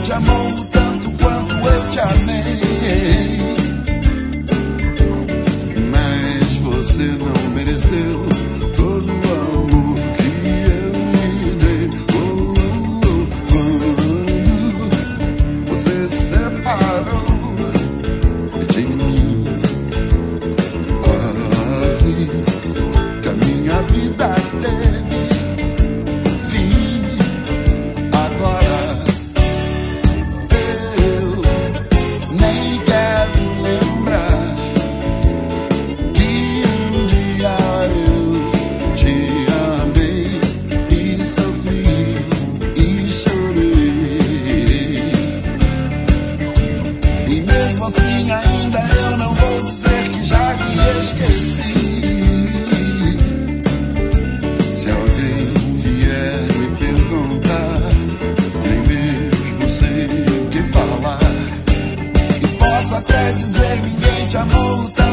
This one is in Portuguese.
te amou tanto quanto eu te amei. Mas você não mereceu todo o amor que eu lhe dei. Quando você separou de mim, quase que a minha vida teve fim. Agora eu nem quero lembrar que um dia eu te amei e sofri e chorei. E mesmo assim ainda eu não vou dizer que já me esqueci. Se alguém vier me perguntar, nem mesmo sei o que falar. E posso até dizer: ninguém te amou tanto